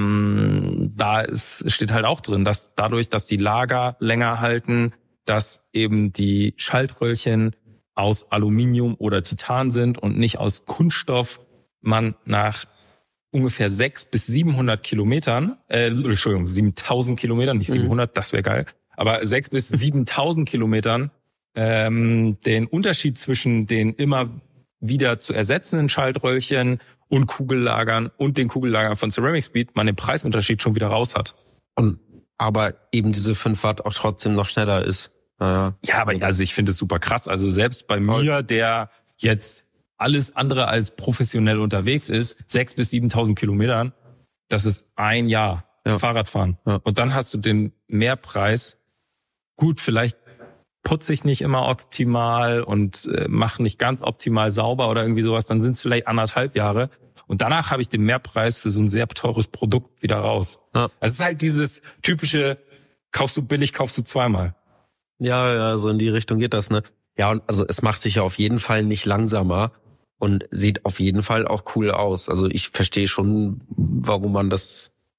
Speaker 2: steht halt auch drin, dass dadurch, dass die Lager länger halten, dass eben die Schaltröllchen aus Aluminium oder Titan sind und nicht aus Kunststoff, man nach ungefähr 600 bis 700 Kilometern, 7.000 Kilometern, nicht 700, das wäre geil, aber 6.000 bis 7.000 Kilometern den Unterschied zwischen den immer wieder zu ersetzenden Schaltröllchen und Kugellagern und den Kugellagern von Ceramic Speed man den Preisunterschied schon wieder raus hat.
Speaker 3: Aber eben diese 5 Watt auch trotzdem noch schneller ist.
Speaker 2: Ja, aber also ich finde es super krass. Also selbst bei mir, der jetzt alles andere als professionell unterwegs ist, 6.000 bis 7.000 Kilometern, das ist ein Jahr Fahrradfahren. Ja. Und dann hast du den Mehrpreis. Gut, vielleicht putze ich nicht immer optimal und mache nicht ganz optimal sauber oder irgendwie sowas, dann sind es vielleicht 1,5 Jahre. Und danach habe ich den Mehrpreis für so ein sehr teures Produkt wieder raus. Ja. Es ist halt dieses typische, kaufst du billig, kaufst du zweimal.
Speaker 3: Ja, so in die Richtung geht das, ne? Ja, und also es macht dich ja auf jeden Fall nicht langsamer und sieht auf jeden Fall auch cool aus. Also ich verstehe schon, warum man das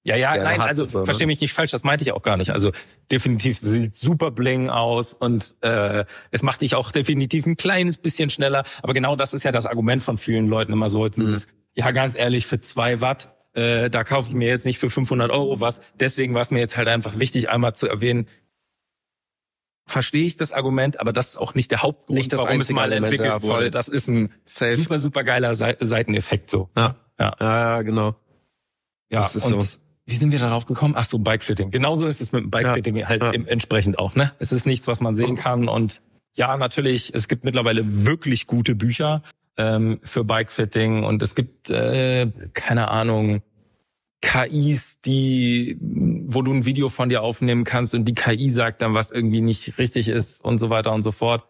Speaker 2: Ja, nein,
Speaker 3: hat,
Speaker 2: also
Speaker 3: so, ne?
Speaker 2: versteh mich nicht falsch, das meinte ich auch gar nicht. Also definitiv sieht super bling aus und es macht dich auch definitiv ein kleines bisschen schneller. Aber genau das ist ja das Argument von vielen Leuten immer so, dieses, ja ganz ehrlich, für 2 Watt, da kaufe ich mir jetzt nicht für 500 Euro was. Deswegen war es mir jetzt halt einfach wichtig, einmal zu erwähnen, verstehe ich das Argument, aber das ist auch nicht der Hauptgrund,
Speaker 3: Nicht das
Speaker 2: warum es
Speaker 3: einzige
Speaker 2: mal
Speaker 3: Argument,
Speaker 2: entwickelt
Speaker 3: ja, voll.
Speaker 2: wurde. Das ist ein
Speaker 3: Safe.
Speaker 2: super geiler Seiteneffekt so.
Speaker 3: Ja, genau.
Speaker 2: Ja,
Speaker 3: Das ist
Speaker 2: und
Speaker 3: so.
Speaker 2: wie sind wir darauf gekommen? Ach so, Bikefitting. Genauso ist es mit dem Bikefitting halt entsprechend auch, ne? Es ist nichts, was man sehen kann und ja, natürlich, es gibt mittlerweile wirklich gute Bücher für Bikefitting und es gibt, keine Ahnung, KIs, wo du ein Video von dir aufnehmen kannst und die KI sagt dann, was irgendwie nicht richtig ist und so weiter und so fort.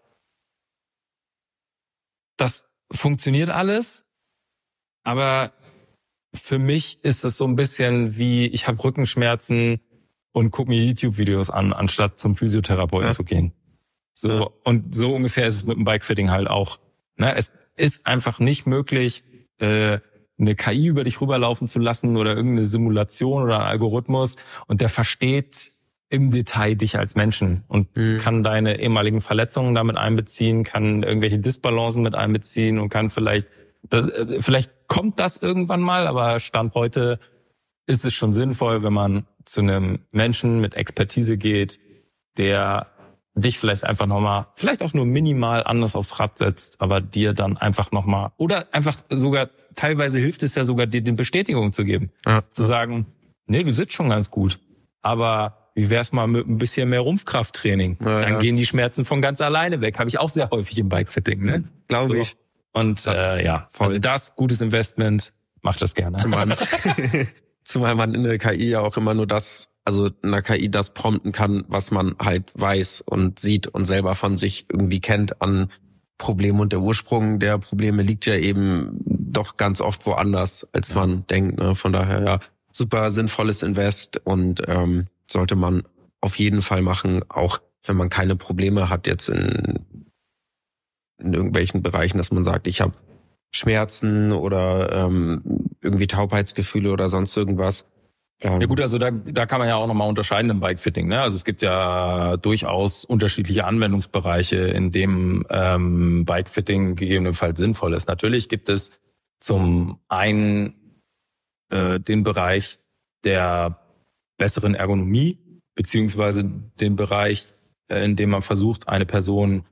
Speaker 2: Das funktioniert alles, aber für mich ist es so ein bisschen wie, ich habe Rückenschmerzen und gucke mir YouTube-Videos an, anstatt zum Physiotherapeuten zu gehen. So, und so ungefähr ist es mit dem Bikefitting halt auch. Ne? Es ist einfach nicht möglich, eine KI über dich rüberlaufen zu lassen oder irgendeine Simulation oder ein Algorithmus und der versteht im Detail dich als Menschen und kann deine ehemaligen Verletzungen damit einbeziehen, kann irgendwelche Disbalancen mit einbeziehen und kann vielleicht kommt das irgendwann mal, aber Stand heute ist es schon sinnvoll, wenn man zu einem Menschen mit Expertise geht, der dich vielleicht einfach nochmal, vielleicht auch nur minimal anders aufs Rad setzt, aber dir dann einfach nochmal, oder einfach sogar, teilweise hilft es ja sogar, dir die Bestätigung zu geben. Zu sagen, nee, du sitzt schon ganz gut, aber wie wär's mal mit ein bisschen mehr Rumpfkrafttraining? Dann gehen die Schmerzen von ganz alleine weg. Habe ich auch sehr häufig im Bikefitting, ne?
Speaker 3: Glaube ich.
Speaker 2: Und also das, gutes Investment, macht das gerne.
Speaker 3: Zumal man in der KI ja auch immer nur das, also in der KI das prompten kann, was man halt weiß und sieht und selber von sich irgendwie kennt an Problemen. Und der Ursprung der Probleme liegt ja eben doch ganz oft woanders, als man denkt. Ne? Von daher ja, super sinnvolles Invest und sollte man auf jeden Fall machen, auch wenn man keine Probleme hat jetzt in irgendwelchen Bereichen, dass man sagt, ich habe Schmerzen oder irgendwie Taubheitsgefühle oder sonst irgendwas.
Speaker 2: Ja gut, also da kann man ja auch nochmal unterscheiden im Bikefitting. Ne? Also es gibt ja durchaus unterschiedliche Anwendungsbereiche, in dem Bikefitting gegebenenfalls sinnvoll ist. Natürlich gibt es zum einen den Bereich der besseren Ergonomie, beziehungsweise den Bereich, in dem man versucht, eine Person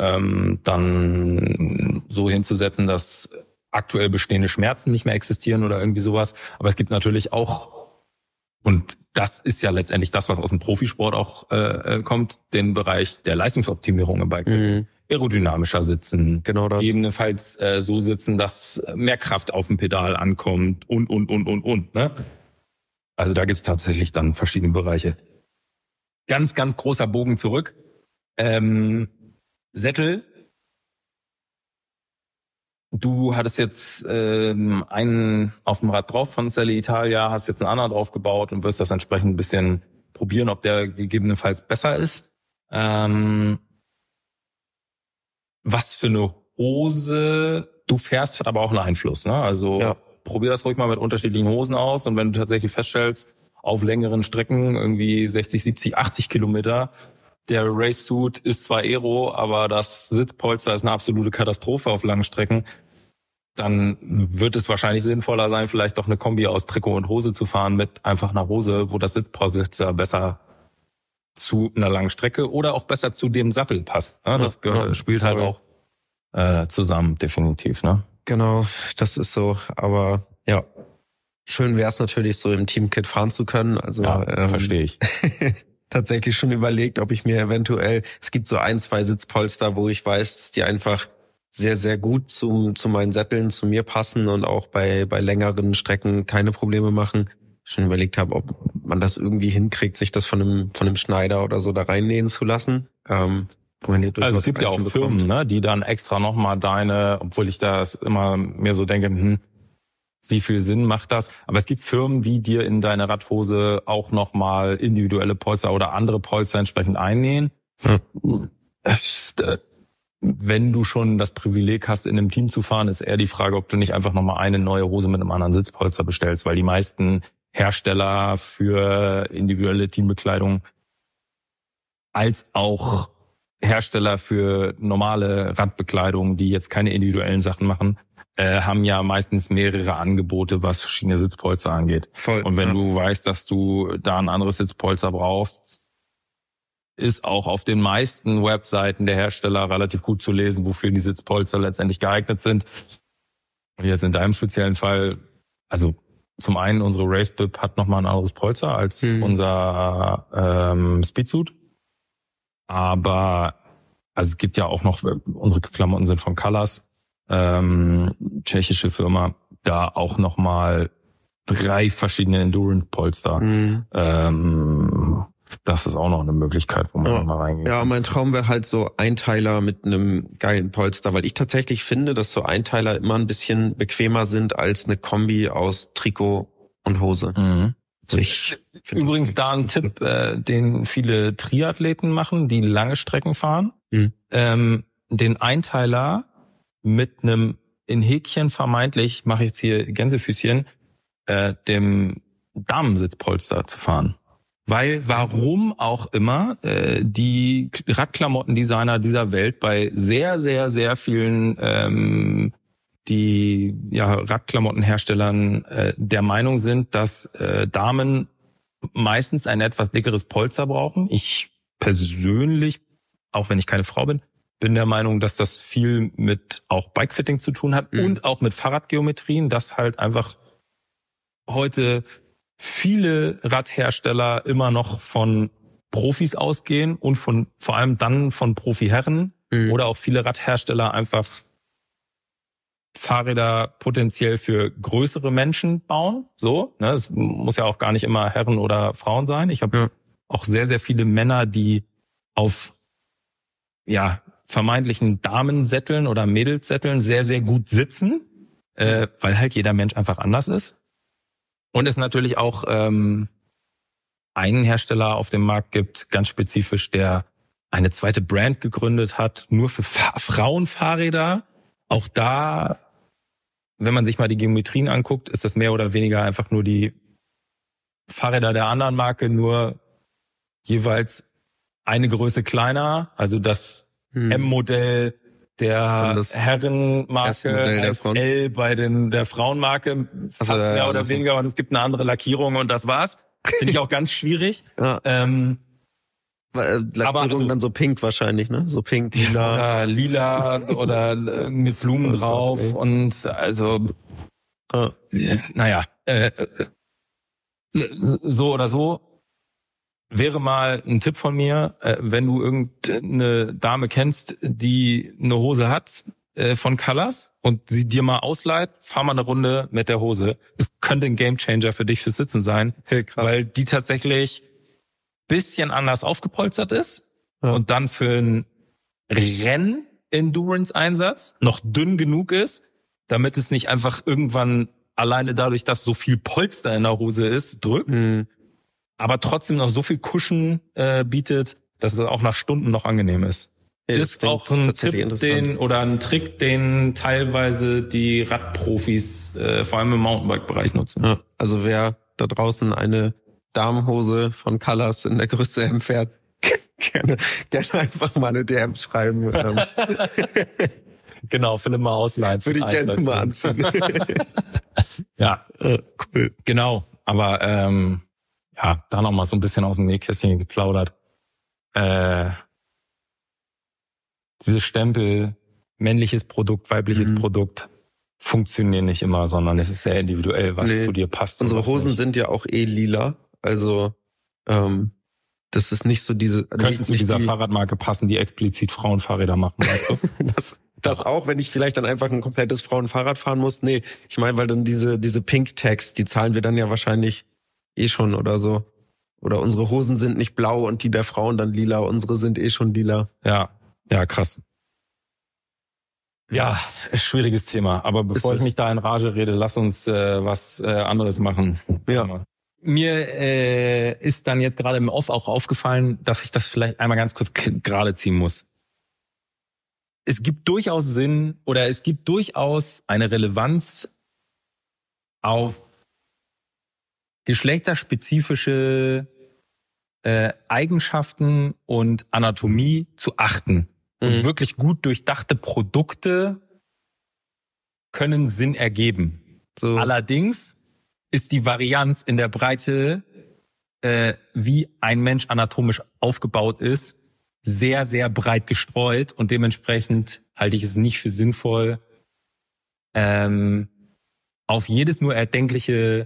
Speaker 2: dann so hinzusetzen, dass aktuell bestehende Schmerzen nicht mehr existieren oder irgendwie sowas. Aber es gibt natürlich auch, und das ist ja letztendlich das, was aus dem Profisport auch kommt, den Bereich der Leistungsoptimierung im Bikefitting. Aerodynamischer sitzen,
Speaker 3: genau das.
Speaker 2: Gegebenenfalls so sitzen, dass mehr Kraft auf dem Pedal ankommt und. Ne? Also da gibt's tatsächlich dann verschiedene Bereiche. Ganz, ganz großer Bogen zurück. Sättel. Du hattest jetzt einen auf dem Rad drauf von Selle Italia, hast jetzt einen anderen drauf gebaut und wirst das entsprechend ein bisschen probieren, ob der gegebenenfalls besser ist. Was für eine Hose du fährst, hat aber auch einen Einfluss. Ne? Also probier das ruhig mal mit unterschiedlichen Hosen aus und wenn du tatsächlich feststellst, auf längeren Strecken, irgendwie 60, 70, 80 Kilometer, der Race-Suit ist zwar Aero, aber das Sitzpolster ist eine absolute Katastrophe auf langen Strecken, dann wird es wahrscheinlich sinnvoller sein, vielleicht doch eine Kombi aus Trikot und Hose zu fahren mit einfach einer Hose, wo das Sitzpolster besser zu einer langen Strecke oder auch besser zu dem Sattel passt. Ne? Das spielt halt auch zusammen, definitiv. Ne?
Speaker 3: Genau, das ist so. Aber ja, schön wäre es natürlich, so im Teamkit fahren zu können. Also
Speaker 2: verstehe ich.
Speaker 3: Tatsächlich schon überlegt, ob ich mir eventuell, es gibt so 1, 2 Sitzpolster, wo ich weiß, dass die einfach sehr, sehr gut zu meinen Sätteln, zu mir passen und auch bei längeren Strecken keine Probleme machen. Schon überlegt habe, ob man das irgendwie hinkriegt, sich das von einem Schneider oder so da reinnähen zu lassen.
Speaker 2: Also es gibt ja auch Firmen, ne, die dann extra nochmal obwohl ich das immer mir so denke, wie viel Sinn macht das? Aber es gibt Firmen, die dir in deine Radhose auch nochmal individuelle Polster oder andere Polster entsprechend einnähen. Wenn du schon das Privileg hast, in einem Team zu fahren, ist eher die Frage, ob du nicht einfach nochmal eine neue Hose mit einem anderen Sitzpolster bestellst, weil die meisten Hersteller für individuelle Teambekleidung als auch Hersteller für normale Radbekleidung, die jetzt keine individuellen Sachen machen, haben ja meistens mehrere Angebote, was verschiedene Sitzpolster angeht.
Speaker 3: Voll.
Speaker 2: Und wenn du weißt, dass du da ein anderes Sitzpolster brauchst, ist auch auf den meisten Webseiten der Hersteller relativ gut zu lesen, wofür die Sitzpolster letztendlich geeignet sind. Und jetzt in deinem speziellen Fall, also zum einen unsere Racebib hat nochmal ein anderes Polster als unser Speedsuit. Aber also es gibt ja auch noch, unsere Klamotten sind von Colors, tschechische Firma, da auch nochmal 3 verschiedene Endurance-Polster. Das ist auch noch eine Möglichkeit, wo man mal reingeht.
Speaker 3: Ja, mein Traum wäre halt so Einteiler mit einem geilen Polster, weil ich tatsächlich finde, dass so Einteiler immer ein bisschen bequemer sind als eine Kombi aus Trikot und Hose. Also ich
Speaker 2: Übrigens da ein Tipp, den viele Triathleten machen, die lange Strecken fahren. Den Einteiler mit einem in Häkchen vermeintlich, mache ich jetzt hier Gänsefüßchen, dem Damensitzpolster zu fahren. Weil warum auch immer die Radklamottendesigner dieser Welt bei sehr, sehr, sehr vielen die Radklamottenherstellern der Meinung sind, dass Damen meistens ein etwas dickeres Polster brauchen. Ich persönlich, auch wenn ich keine Frau bin der Meinung, dass das viel mit auch Bikefitting zu tun hat und auch mit Fahrradgeometrien, dass halt einfach heute viele Radhersteller immer noch von Profis ausgehen und vor allem dann von Profiherren oder auch viele Radhersteller einfach Fahrräder potenziell für größere Menschen bauen. So, ne, es muss ja auch gar nicht immer Herren oder Frauen sein. Ich habe auch sehr, sehr viele Männer, die auf vermeintlichen Damensätteln oder Mädelssätteln sehr, sehr gut sitzen, weil halt jeder Mensch einfach anders ist. Und es natürlich auch einen Hersteller auf dem Markt gibt, ganz spezifisch, der eine zweite Brand gegründet hat, nur für Frauenfahrräder. Auch da, wenn man sich mal die Geometrien anguckt, ist das mehr oder weniger einfach nur die Fahrräder der anderen Marke, nur jeweils eine Größe kleiner, also das M-Modell der Herrenmarke, heißt L bei der Frauenmarke, mehr oder weniger, und es gibt eine andere Lackierung und das war's. Finde ich auch ganz schwierig.
Speaker 3: Lackierung dann so pink wahrscheinlich, ne? So pink, lila.
Speaker 2: Ja, lila oder mit Blumen drauf und also so oder so. Wäre mal ein Tipp von mir, wenn du irgendeine Dame kennst, die eine Hose hat von Colors und sie dir mal ausleiht, fahr mal eine Runde mit der Hose. Es könnte ein Gamechanger für dich fürs Sitzen sein, weil die tatsächlich bisschen anders aufgepolstert ist und dann für einen Renn-Endurance-Einsatz noch dünn genug ist, damit es nicht einfach irgendwann alleine dadurch, dass so viel Polster in der Hose ist, drückt. Aber trotzdem noch so viel Cushion bietet, dass es auch nach Stunden noch angenehm ist. Ist auch ein Tipp, ein Trick, den teilweise die Radprofis vor allem im Mountainbike-Bereich nutzen.
Speaker 3: Ja, also wer da draußen eine Damenhose von Colors in der Größe M fährt, gerne einfach mal eine DM schreiben.
Speaker 2: Genau, Philipp mal ausleihen.
Speaker 3: Würde ich gerne mal anziehen.
Speaker 2: Ja, cool. Genau, aber da nochmal so ein bisschen aus dem Nähkästchen geplaudert. Diese Stempel, männliches Produkt, weibliches Produkt, funktionieren nicht immer, sondern es ist sehr individuell, was zu dir passt.
Speaker 3: Unsere Hosen sind ja auch lila, also das ist nicht so diese...
Speaker 2: Könnten zu dieser Fahrradmarke passen, die explizit Frauenfahrräder machen, weißt du?
Speaker 3: Das auch, wenn ich vielleicht dann einfach ein komplettes Frauenfahrrad fahren muss? Nee, ich meine, weil dann diese Pink-Tags, die zahlen wir dann ja wahrscheinlich schon oder so. Oder unsere Hosen sind nicht blau und die der Frauen dann lila, unsere sind schon lila.
Speaker 2: Ja, krass. Ja, schwieriges Thema. Aber bevor ich mich da in Rage rede, lass uns was anderes machen.
Speaker 3: Ja.
Speaker 2: Mir ist dann jetzt gerade im Off auch aufgefallen, dass ich das vielleicht einmal ganz kurz gerade ziehen muss. Es gibt durchaus Sinn oder es gibt durchaus eine Relevanz auf geschlechterspezifische Eigenschaften und Anatomie zu achten. Und wirklich gut durchdachte Produkte können Sinn ergeben.
Speaker 3: So.
Speaker 2: Allerdings ist die Varianz in der Breite, wie ein Mensch anatomisch aufgebaut ist, sehr, sehr breit gestreut. Und dementsprechend halte ich es nicht für sinnvoll, auf jedes nur erdenkliche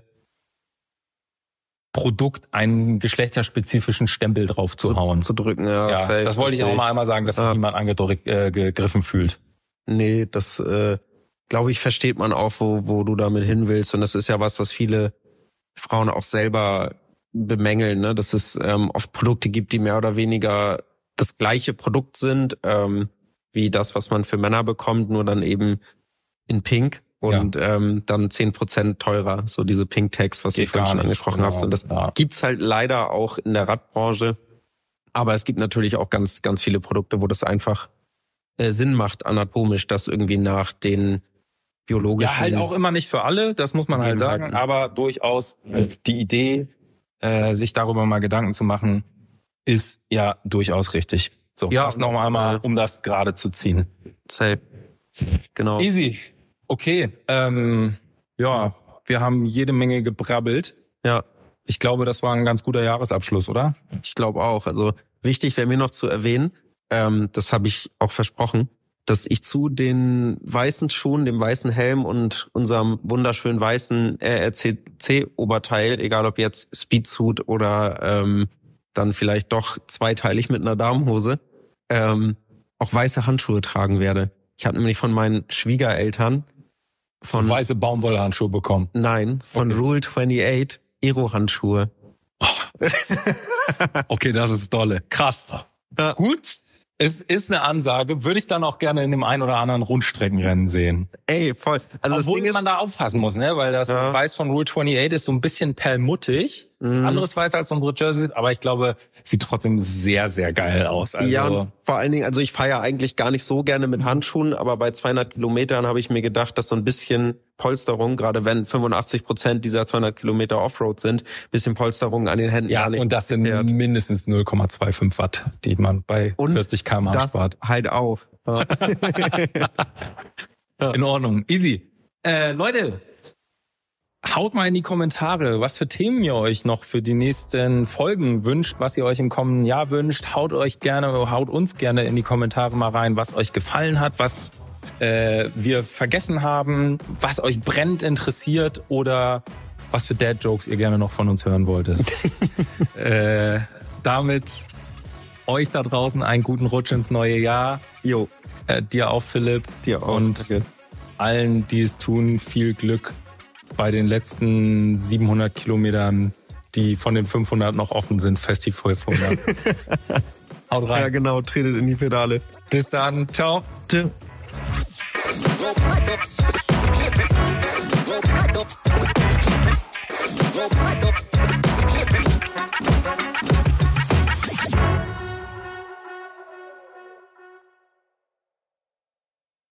Speaker 2: Produkt einen geschlechterspezifischen Stempel drauf zu hauen.
Speaker 3: Zu drücken, ja.
Speaker 2: Ja, das wollte ich auch mal einmal sagen, dass sich niemand angegriffen fühlt.
Speaker 3: Nee, das glaube ich, versteht man auch, wo du damit hin willst. Und das ist ja was viele Frauen auch selber bemängeln, ne? Dass es oft Produkte gibt, die mehr oder weniger das gleiche Produkt sind, wie das, was man für Männer bekommt, nur dann eben in Pink. Und dann 10% teurer, so diese Pink-Tags, was ich vorhin schon angesprochen habe. Und das gibt's halt leider auch in der Radbranche. Aber es gibt natürlich auch ganz, ganz viele Produkte, wo das einfach Sinn macht, anatomisch, das irgendwie nach den biologischen...
Speaker 2: Ja, halt auch immer nicht für alle, das muss man halt sagen. Aber durchaus die Idee, sich darüber mal Gedanken zu machen, ist ja durchaus richtig. So, das noch einmal, um das gerade zu ziehen.
Speaker 3: Safe. Genau.
Speaker 2: Easy. Okay, ja, wir haben jede Menge gebrabbelt.
Speaker 3: Ja.
Speaker 2: Ich glaube, das war ein ganz guter Jahresabschluss, oder?
Speaker 3: Ich glaube auch. Also wichtig wäre mir noch zu erwähnen, das habe ich auch versprochen, dass ich zu den weißen Schuhen, dem weißen Helm und unserem wunderschönen weißen RRCC-Oberteil, egal ob jetzt Speedsuit oder dann vielleicht doch zweiteilig mit einer Damenhose, auch weiße Handschuhe tragen werde. Ich habe nämlich von meinen Schwiegereltern
Speaker 2: so weiße Baumwollhandschuhe bekommen.
Speaker 3: Nein, von Rule 28 Aero-Handschuhe.
Speaker 2: Okay, das ist dolle. Krass. Ja. Gut, es ist eine Ansage. Würde ich dann auch gerne in dem ein oder anderen Rundstreckenrennen sehen.
Speaker 3: Ey, voll. Also
Speaker 2: obwohl
Speaker 3: das Ding
Speaker 2: man da aufpassen muss, ne? Weil das Weiß von Rule 28 ist so ein bisschen perlmuttig. Ist ein anderes Weiß als unsere Jersey, aber ich glaube, sieht trotzdem sehr, sehr geil aus. Also
Speaker 3: ja, vor allen Dingen, also ich fahre ja eigentlich gar nicht so gerne mit Handschuhen, aber bei 200 Kilometern habe ich mir gedacht, dass so ein bisschen Polsterung, gerade wenn 85% dieser 200 Kilometer Offroad sind, bisschen Polsterung an den Händen.
Speaker 2: Ja, und das sind mindestens 0,25 Watt, die man bei 40 km/h spart.
Speaker 3: Halt auf. Ja.
Speaker 2: In Ordnung. Easy. Leute, haut mal in die Kommentare, was für Themen ihr euch noch für die nächsten Folgen wünscht, was ihr euch im kommenden Jahr wünscht. Haut uns gerne in die Kommentare mal rein, was euch gefallen hat, was wir vergessen haben, was euch brennend interessiert oder was für Dad-Jokes ihr gerne noch von uns hören wolltet. Damit euch da draußen einen guten Rutsch ins neue Jahr.
Speaker 3: Jo.
Speaker 2: Dir auch, Philipp.
Speaker 3: Dir auch.
Speaker 2: Und allen, die es tun, viel Glück bei den letzten 700 Kilometern, die von den 500 noch offen sind, fest die 500. Haut rein.
Speaker 3: Ja, genau. Tretet in die Pedale.
Speaker 2: Bis dann. Ciao.
Speaker 3: Tschüss.
Speaker 4: Go,